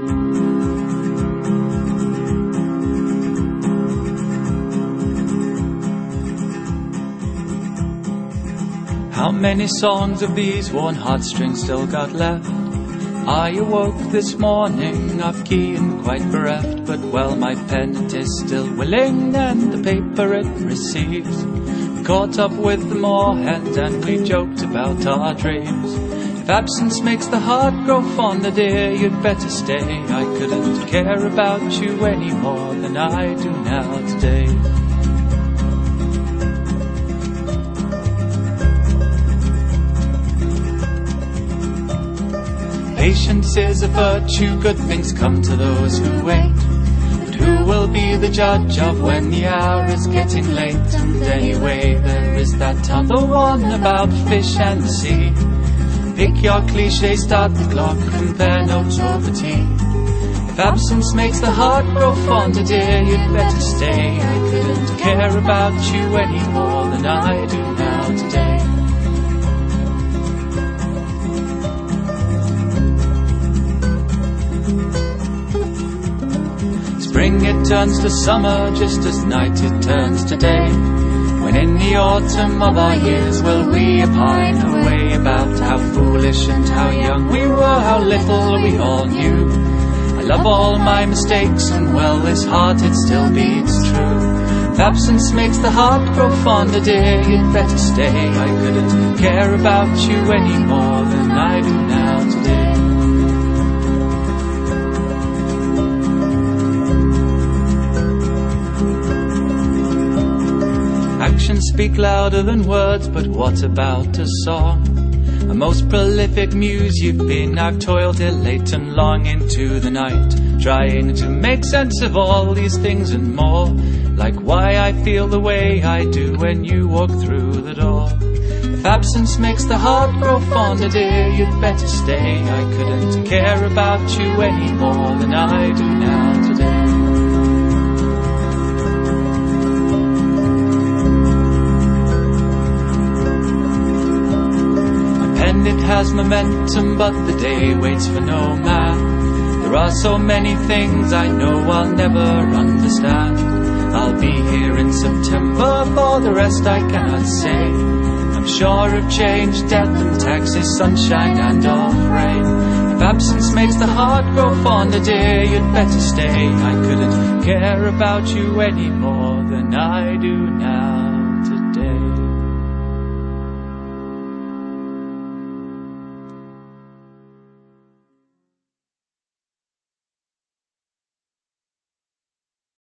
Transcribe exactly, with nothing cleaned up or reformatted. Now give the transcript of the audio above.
How many songs of these worn heartstrings still got left? I awoke this morning off-key and quite bereft, but well, my pen it is still willing, and the paper it receives. We caught up with the moorhead and we joked about our dreams. If absence makes the heart grow fonder, dear, you'd better stay. I couldn't care about you any more than I do now today. Patience is a virtue, good things come to those who wait. But who will be the judge of when the hour is getting late? And anyway, there is that other one about fish and the sea. Pick your cliche, start the clock, compare notes over tea. If absence makes the heart grow fonder, dear, you'd better stay. I couldn't care about you any more than I do now today. Spring it turns to summer just as night it turns to day. When in the autumn of our years will we pine away about how foolish and how young we were, how little we all knew. I love all my mistakes and well, this heart it still beats true. If absence makes the heart grow fonder, dear, you'd better stay. I couldn't care about you any more than I do now today. Actions speak louder than words, but what about a song? A most prolific muse you've been. I've toiled here late and long into the night, trying to make sense of all these things and more, like why I feel the way I do when you walk through the door. If absence makes the heart grow fonder, dear, you'd better stay. I couldn't care about you any more than I do now today. And it has momentum, but the day waits for no man. There are so many things I know I'll never understand. I'll be here in September, for the rest I cannot say. I'm sure of change, death and taxes, sunshine and off rain. If absence makes the heart grow fonder, dear, you'd better stay. I couldn't care about you any more than I do now.